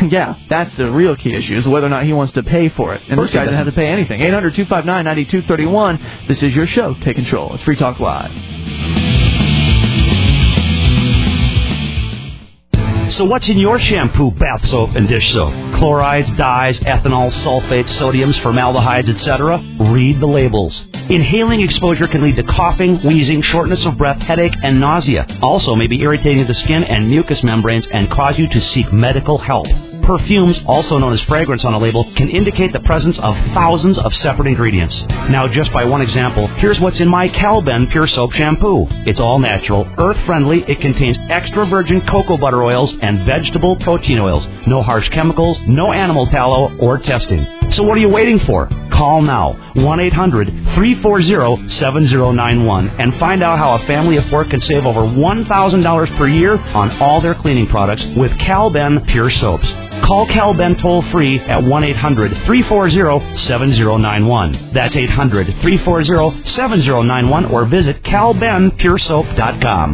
Yeah, that's the real key issue, is whether or not he wants to pay for it. And this guy doesn't have to pay anything. eight hundred two five nine nine two three one. This is your show. Take control. It's Free Talk Live. So what's in your shampoo, bath soap, and dish soap? Chlorides, dyes, ethanol, sulfates, sodiums, formaldehydes, et cetera? Read the labels. Inhaling exposure can lead to coughing, wheezing, shortness of breath, headache, and nausea. Also may be irritating to the skin and mucous membranes and cause you to seek medical help. Perfumes, also known as fragrance on a label, can indicate the presence of thousands of separate ingredients. Now, just by one example, here's what's in my Calben Pure Soap Shampoo. It's all natural, earth-friendly. It contains extra virgin cocoa butter oils and vegetable protein oils. No harsh chemicals, no animal tallow or testing. So what are you waiting for? Call now, one eight hundred three four zero seven zero nine one, and find out how a family of four can save over one thousand dollars per year on all their cleaning products with Calben Pure Soaps. Call Calben toll-free at one eight hundred three four zero seven zero nine one. That's eight hundred three four zero seven zero nine one, or visit cal ben pure soap dot com.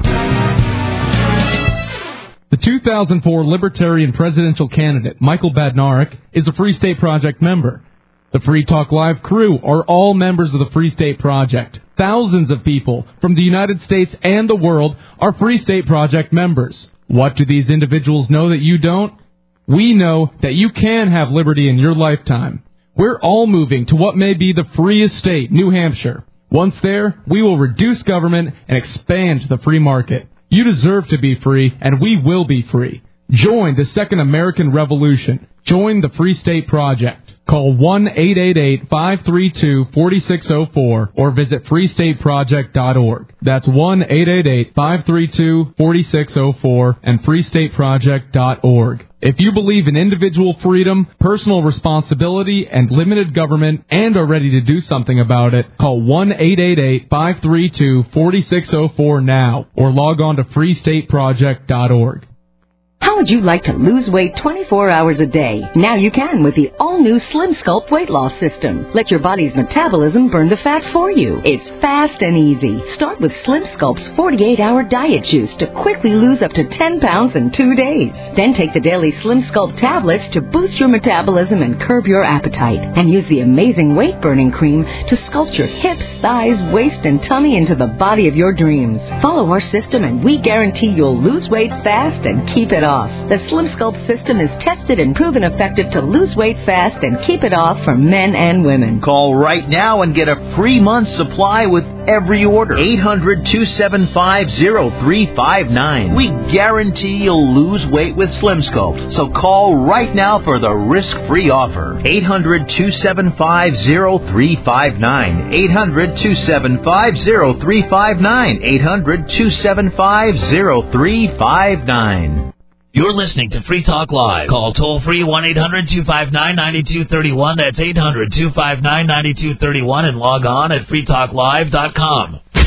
The two thousand four Libertarian presidential candidate, Michael Badnarik, is a Free State Project member. The Free Talk Live crew are all members of the Free State Project. Thousands of people from the United States and the world are Free State Project members. What do these individuals know that you don't? We know that you can have liberty in your lifetime. We're all moving to what may be the freest state, New Hampshire. Once there, we will reduce government and expand the free market. You deserve to be free, and we will be free. Join the Second American Revolution. Join the Free State Project. Call one eight eight eight five three two four six zero four or visit free state project dot org. That's one eight eight eight five three two four six zero four and free state project dot org. If you believe in individual freedom, personal responsibility, and limited government, and are ready to do something about it, call one eight eight eight five three two four six zero four now or log on to free state project dot org. How would you like to lose weight twenty-four hours a day? Now you can with the all-new Slim Sculpt weight loss system. Let your body's metabolism burn the fat for you. It's fast and easy. Start with Slim Sculpt's forty-eight hour diet juice to quickly lose up to ten pounds in two days. Then take the daily Slim Sculpt tablets to boost your metabolism and curb your appetite. And use the amazing weight-burning cream to sculpt your hips, thighs, waist, and tummy into the body of your dreams. Follow our system and we guarantee you'll lose weight fast and keep it off. The Slim Sculpt system is tested and proven effective to lose weight fast and keep it off for men and women. Call right now and get a free month's supply with every order. eight hundred two seven five zero three five nine. We guarantee you'll lose weight with Slim Sculpt. So call right now for the risk-free offer. eight hundred two seven five zero three five nine. eight hundred two seven five zero three five nine. eight hundred two seven five zero three five nine. You're listening to Free Talk Live. Call toll-free one eight hundred two five nine nine two three one. That's eight hundred two five nine nine two three one, and log on at free talk live dot com. Free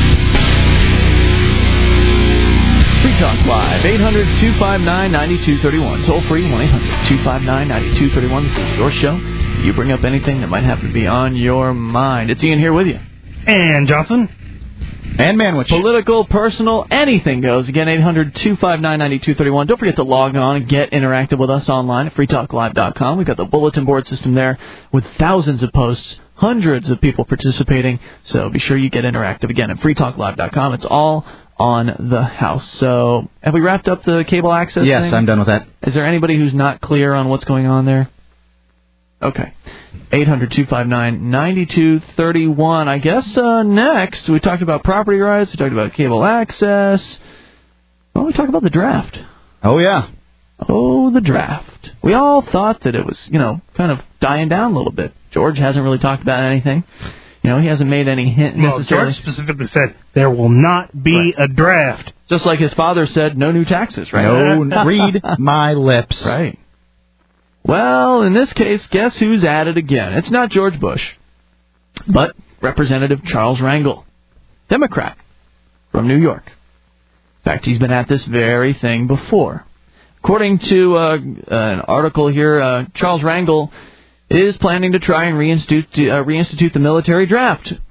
Talk Live, eight hundred two five nine nine two three one. Toll-free one eight hundred two five nine nine two three one. This is your show. You bring up anything that might happen to be on your mind. It's Ian here with you. And Johnson. And Manwich. Political, personal, anything goes. Again, eight hundred two five nine nine two three one. Don't forget to log on and get interactive with us online at free talk live dot com. We've got the bulletin board system there with thousands of posts, hundreds of people participating. So be sure you get interactive. Again, at free talk live dot com. It's all on the house. So have we wrapped up the cable access Yes, thing? I'm done with that. Is there anybody who's not clear on what's going on there? Okay. eight hundred two five nine nine two three one. I guess uh, next we talked about property rights. We talked about cable access. Well, we talked about the draft. Oh, yeah. Oh, the draft. We all thought that it was, you know, kind of dying down a little bit. George hasn't really talked about anything. You know, he hasn't made any hint well, necessarily. George specifically said there will not be right. a draft. Just like his father said, no new taxes, right? No, read my lips. Right. Well, in this case, guess who's at it again? It's not George Bush, but Representative Charles Rangel, Democrat from New York. In fact, he's been at this very thing before. According to uh, an article here, uh, Charles Rangel is planning to try and reinstitute, uh, reinstitute the military draft.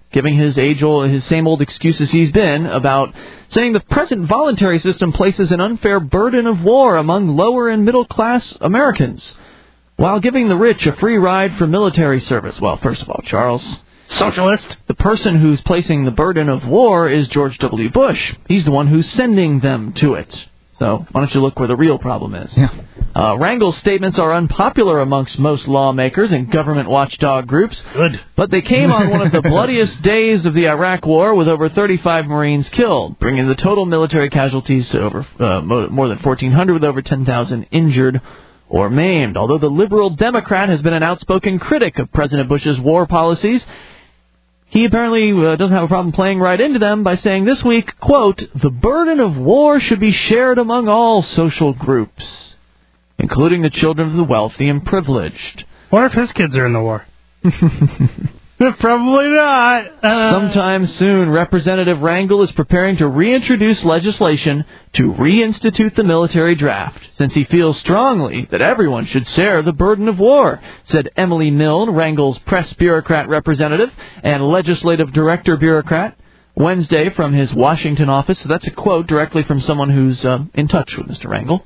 giving his age old, his same old excuses he's been about saying the present voluntary system places an unfair burden of war among lower and middle class Americans, while giving the rich a free ride for military service. Well, first of all, Charles, socialist. The person who's placing the burden of war is George W. Bush. He's the one who's sending them to it. So why don't you look where the real problem is? Yeah. Uh, Rangel's statements are unpopular amongst most lawmakers and government watchdog groups. Good. But they came on one of the bloodiest days of the Iraq War, with over thirty-five Marines killed, bringing the total military casualties to over uh, more than fourteen hundred, with over ten thousand injured or maimed. Although the liberal Democrat has been an outspoken critic of President Bush's war policies, he apparently uh, doesn't have a problem playing right into them by saying this week, quote, "The burden of war should be shared among all social groups, including the children of the wealthy and privileged." What if his kids are in the war? Probably not. Uh... Sometime soon, Representative Rangel is preparing to reintroduce legislation to reinstitute the military draft, since he feels strongly that everyone should share the burden of war, said Emily Milne, Rangel's press bureaucrat representative and legislative director bureaucrat, Wednesday from his Washington office. So that's a quote directly from someone who's uh, in touch with Mister Rangel.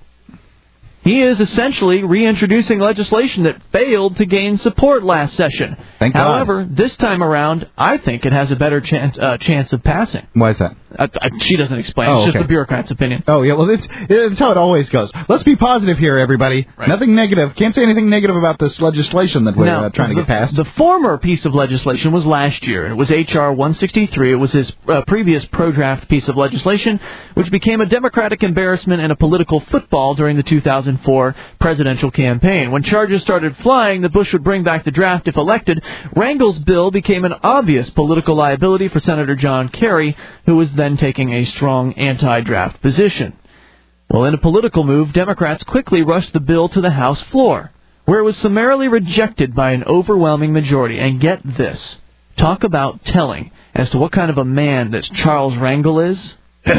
He is essentially reintroducing legislation that failed to gain support last session. Thank However, God. this time around, I think it has a better chance uh, chance of passing. Why is that? I, I, she doesn't explain. Oh, it's just okay. the bureaucrat's opinion. Oh, yeah, well, it's, it's how it always goes. Let's be positive here, everybody. Right. Nothing negative. Can't say anything negative about this legislation that we're now, uh, trying to the, get passed. The former piece of legislation was last year. It was H R one sixty-three. It was his uh, previous pro-draft piece of legislation, which became a Democratic embarrassment and a political football during the two thousand four presidential campaign. When charges started flying that Bush would bring back the draft if elected, Rangel's bill became an obvious political liability for Senator John Kerry, who was then taking a strong anti-draft position. Well, in a political move, Democrats quickly rushed the bill to the House floor, where it was summarily rejected by an overwhelming majority. And get this, talk about telling as to what kind of a man this Charles Rangel is.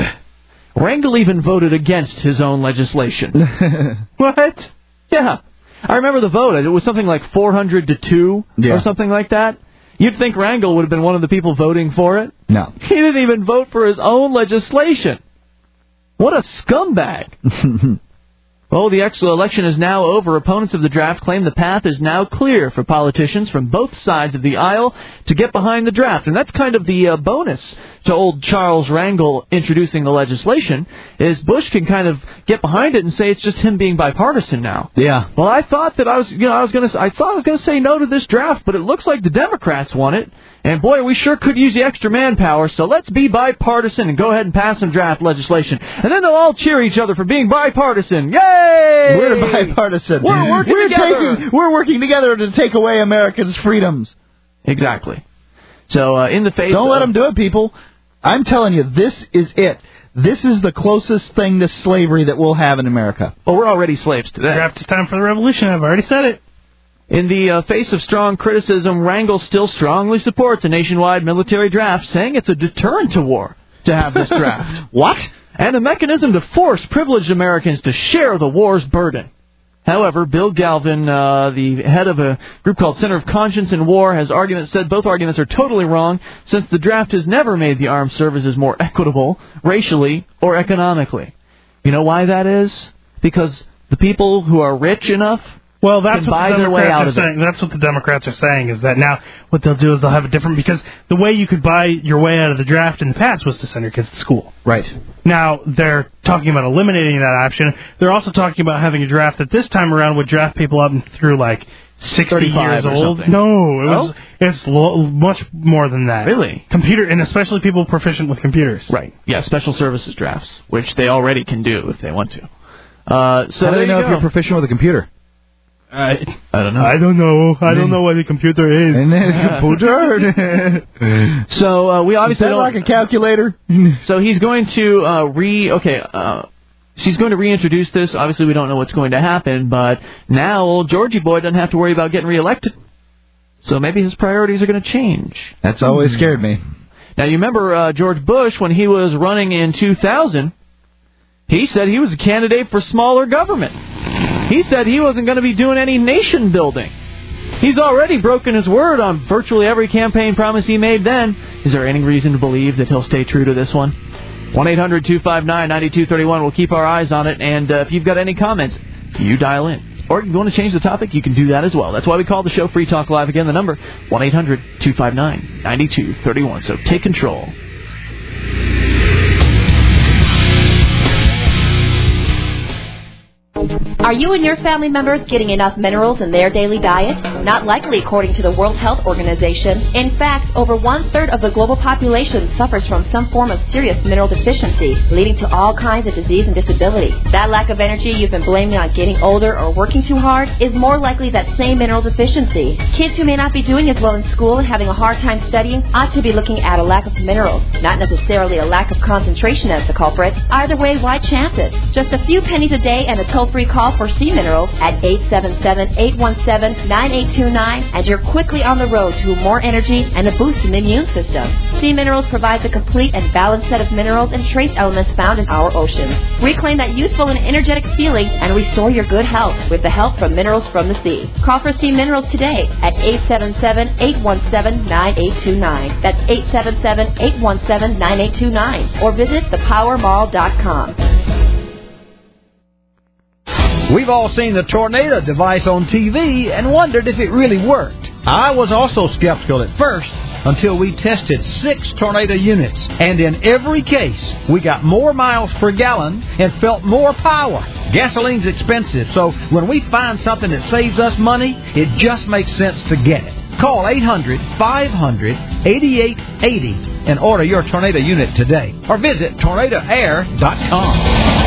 Rangel even voted against his own legislation. What? Yeah. I remember the vote. It was something like four hundred to two yeah. or something like that. You'd think Rangel would have been one of the people voting for it. No. He didn't even vote for his own legislation. What a scumbag. Well, the actual election is now over. Opponents of the draft claim the path is now clear for politicians from both sides of the aisle to get behind the draft. And that's kind of the uh, bonus to old Charles Rangel introducing the legislation, is Bush can kind of get behind it and say it's just him being bipartisan now. Yeah. Well, I thought that I was, you know, I was going to, I thought I was going to say no to this draft, but it looks like the Democrats want it. And boy, we sure could use the extra manpower, so let's be bipartisan and go ahead and pass some draft legislation. And then they'll all cheer each other for being bipartisan. Yay! We're bipartisan. We're working we're together. Taking, we're working together to take away Americans' freedoms. Exactly. So uh, in the face Don't of... let them do it, people. I'm telling you, this is it. This is the closest thing to slavery that we'll have in America. Well, we're already slaves today. Draft is time for the revolution. I've already said it. In the uh, face of strong criticism, Rangel still strongly supports a nationwide military draft, saying it's a deterrent to war to have this draft. What? And a mechanism to force privileged Americans to share the war's burden. However, Bill Galvin, uh, the head of a group called Center of Conscience in War, has arguments said both arguments are totally wrong, since the draft has never made the armed services more equitable, racially, or economically. You know why that is? Because the people who are rich enough Well, that's can what buy the their way out Democrats of are it. saying. That's what the Democrats are saying, is that now what they'll do is they'll have a different, because the way you could buy your way out of the draft in the past was to send your kids to school. Right. Now they're talking about eliminating that option. They're also talking about having a draft that this time around would draft people up through like sixty years or old. something. No, it was Oh? it's lo- much more than that. Really? Computer, and especially people proficient with computers. Right. Yeah, special services drafts, which they already can do if they want to. Uh, so How do there they know you if go. you're proficient with a computer? I, I don't know. I don't know. I don't know what a computer is. And then a computer? So uh, we obviously Is that don't. like a calculator? So he's going to uh, re. Okay. Uh, she's going to reintroduce this. Obviously, we don't know what's going to happen, but now old Georgie boy doesn't have to worry about getting reelected. So maybe his priorities are going to change. That's always scared me. Now you remember uh, George Bush when he was running in two thousand. He said he was a candidate for smaller government. He said he wasn't going to be doing any nation building. He's already broken his word on virtually every campaign promise he made then. Is there any reason to believe that he'll stay true to this one? one eight hundred two five nine nine two three one. We'll keep our eyes on it, and uh, if you've got any comments, you dial in. Or if you want to change the topic, you can do that as well. That's why we call the show Free Talk Live. Again, the number, one eight hundred two five nine nine two three one. So take control. Are you and your family members getting enough minerals in their daily diet? Not likely, according to the World Health Organization. In fact, over one-third of the global population suffers from some form of serious mineral deficiency, leading to all kinds of disease and disability. That lack of energy you've been blaming on getting older or working too hard is more likely that same mineral deficiency. Kids who may not be doing as well in school and having a hard time studying ought to be looking at a lack of minerals, not necessarily a lack of concentration as the culprit. Either way, why chance it? Just a few pennies a day and a toll-free call for Sea Minerals at eight seven seven, eight one seven, nine eight two nine, and you're quickly on the road to more energy and a boost in the immune system. Sea Minerals provides a complete and balanced set of minerals and trace elements found in our oceans. Reclaim that youthful and energetic feeling and restore your good health with the help from Minerals from the Sea. Call for Sea Minerals today at eight seven seven, eight one seven, nine eight two nine. That's eight seven seven, eight one seven, nine eight two nine. Or visit the power mall dot com. We've all seen the tornado device on T V and wondered if it really worked. I was also skeptical at first until we tested six tornado units, and in every case, we got more miles per gallon and felt more power. Gasoline's expensive, so when we find something that saves us money, it just makes sense to get it. Call eight hundred, five hundred, eighty-eight eighty and order your tornado unit today, or visit tornado air dot com.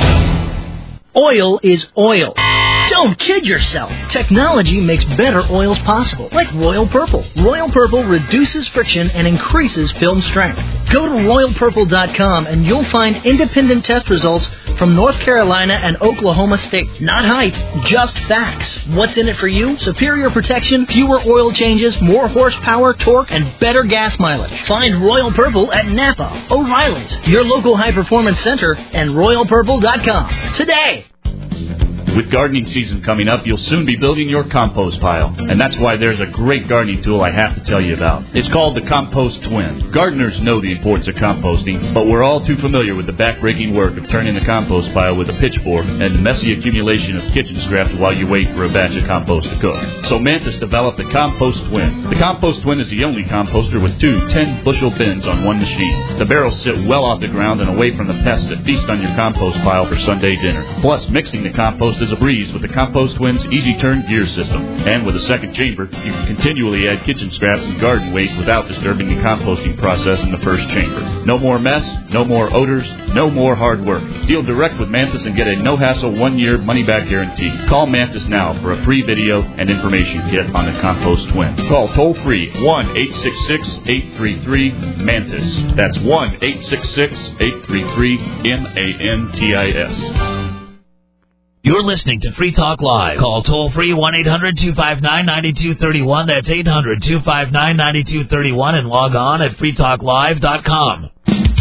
Oil is oil. Don't kid yourself. Technology makes better oils possible, like Royal Purple. Royal Purple reduces friction and increases film strength. Go to royal purple dot com and you'll find independent test results from North Carolina and Oklahoma State. Not hype, just facts. What's in it for you? Superior protection, fewer oil changes, more horsepower, torque, and better gas mileage. Find Royal Purple at Napa, O'Reilly's, your local high-performance center, and royal purple dot com today. With gardening season coming up, you'll soon be building your compost pile. And that's why there's a great gardening tool I have to tell you about. It's called the Compost Twin. Gardeners know the importance of composting, but we're all too familiar with the back-breaking work of turning the compost pile with a pitchfork and the messy accumulation of kitchen scraps while you wait for a batch of compost to cook. So Mantis developed the Compost Twin. The Compost Twin is the only composter with two ten-bushel bins on one machine. The barrels sit well off the ground and away from the pests that feast on your compost pile for Sunday dinner. Plus, mixing the compost is a breeze with the Compost Twin's easy turn gear system. And with a second chamber, you can continually add kitchen scraps and garden waste without disturbing the composting process in the first chamber. No more mess, no more odors, no more hard work. Deal direct with Mantis and get a no-hassle one-year money-back guarantee. Call Mantis now for a free video and information kit on the Compost Twin. Call toll-free one eight six six, eight three three, MANTIS. That's one eight six six, eight three three, M A N T I S. You're listening to Free Talk Live. Call toll-free one eight hundred two five nine nine two three one. That's eight hundred two five nine nine two three one and log on at free talk live dot com.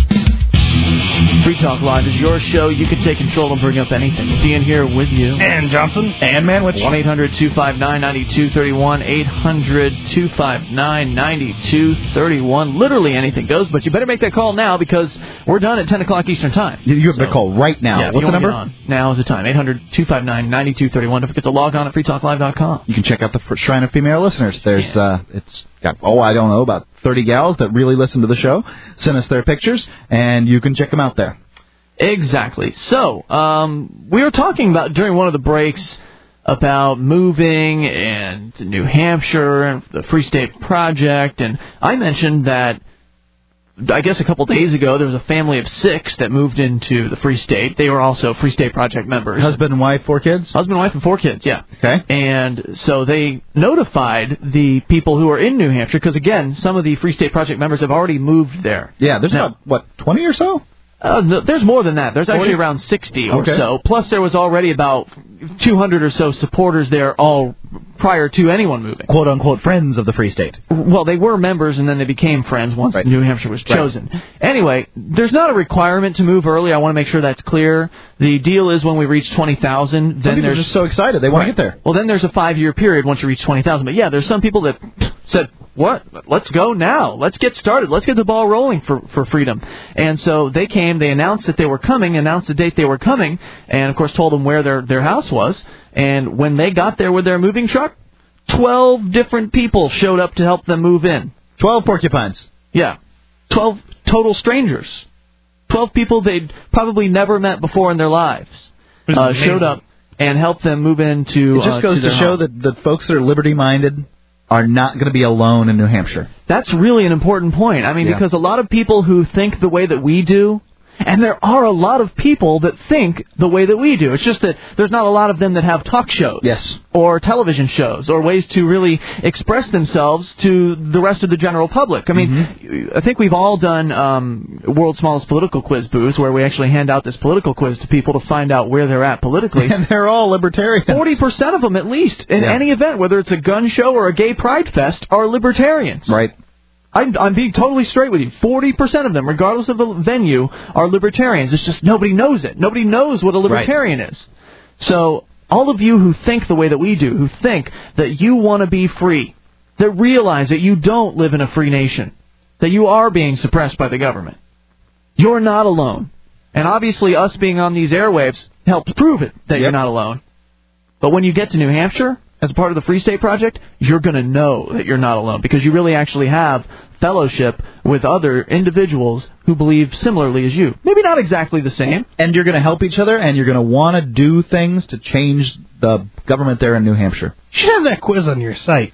Free Talk Live is your show. You can take control and bring up anything. Dean here with you. And Johnson. And Manwich. one eight hundred two five nine nine two three one. eight hundred two five nine nine two three one. Literally anything goes, but you better make that call now because we're done at ten o'clock Eastern Time. You have so, to call right now. Yeah, what's the number? On. Now is the time. eight hundred two five nine nine two three one. Don't forget to log on at free talk live dot com. You can check out the Shrine of Female Listeners. There's, yeah. uh, it's got, oh, I don't know, about thirty gals that really listen to the show. Send us their pictures, and you can check them out there. Exactly. So, um, we were talking about during one of the breaks about moving and New Hampshire and the Free State Project, and I mentioned that I guess a couple days ago there was a family of six that moved into the Free State. They were also Free State Project members. Husband and wife, four kids? Husband, wife, and four kids, yeah. Okay. And so they notified the people who are in New Hampshire, because again, some of the Free State Project members have already moved there. Yeah, there's now, about, what, twenty or so? Uh, no, there's more than that. There's actually around sixty or okay. so. Plus, there was already about two hundred or so supporters there all prior to anyone moving. Quote unquote friends of the Free State. Well, they were members and then they became friends once right. New Hampshire was chosen. Right. Anyway, there's not a requirement to move early. I want to make sure that's clear. The deal is when we reach twenty thousand, then there's just so excited they want right. to get there. Well, then there's a five-year period once you reach twenty thousand. But yeah, there's some people that said, what? Let's go now. Let's get started. Let's get the ball rolling for, for freedom. And so they came. They announced that they were coming, announced the date they were coming, and, of course, told them where their, their house was. And when they got there with their moving truck, twelve different people showed up to help them move in. Twelve porcupines. Yeah. Twelve total strangers. Twelve people they'd probably never met before in their lives uh, showed up and helped them move into. It just uh, goes to, to their show home. that the folks that are liberty-minded are not going to be alone in New Hampshire. That's really an important point. I mean, Yeah. because a lot of people who think the way that we do, and there are a lot of people that think the way that we do. It's just that there's not a lot of them that have talk shows. Yes. Or television shows, or ways to really express themselves to the rest of the general public. I mean, Mm-hmm. I think we've all done um, World's Smallest Political Quiz booths, where we actually hand out this political quiz to people to find out where they're at politically. And they're all libertarians. forty percent of them, at least, in Yeah. any event, whether it's a gun show or a gay pride fest, are libertarians. Right. I'm, I'm being totally straight with you. forty percent of them, regardless of the venue, are libertarians. It's just nobody knows it. Nobody knows what a libertarian is. So all of you who think the way that we do, who think that you want to be free, that realize that you don't live in a free nation, that you are being suppressed by the government, you're not alone. And obviously us being on these airwaves helps prove it, that you're not alone. But when you get to New Hampshire, as a part of the Free State Project, you're going to know that you're not alone, because you really actually have fellowship with other individuals who believe similarly as you. Maybe not exactly the same. And you're going to help each other, and you're going to want to do things to change the government there in New Hampshire. You should have that quiz on your site.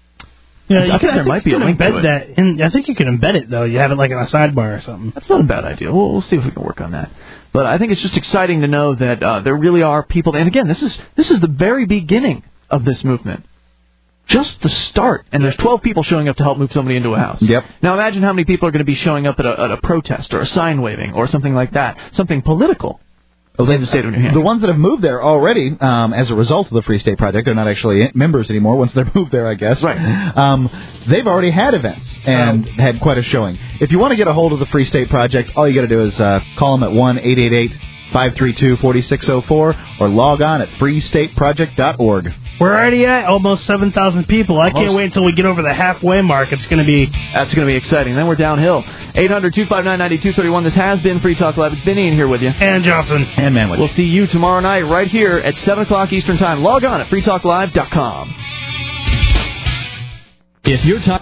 You know, I you think can, there I think might be you a can link to embed it. that. In, I think you can embed it, though. You have it like in a sidebar or something. That's not a bad idea. We'll, we'll see if we can work on that. But I think it's just exciting to know that uh, there really are people. And again, this is this is the very beginning of this movement. Just the start. And there's twelve people showing up to help move somebody into a house. Yep. Now imagine how many people are going to be showing up at a, at a protest or a sign waving or something like that. Something political. Well, in the state of New Hampshire. The ones that have moved there already, um, as a result of the Free State Project, they're not actually members anymore once they're moved there, I guess. Right. Um, they've already had events and Um, had quite a showing. If you want to get a hold of the Free State Project, all you got to do is uh, call them at one eight eight eight, five three two, four six zero four or log on at free state project dot org. We're already at almost seven thousand people. I can't Almost. wait until we get over the halfway mark. It's going to be... That's going to be exciting. Then we're downhill. eight hundred, two five nine, nine two three one. This has been Free Talk Live. It's been Ian here with you. And Johnson. And Manwood. We'll see you tomorrow night right here at seven o'clock Eastern Time. Log on at free talk live dot com. If you're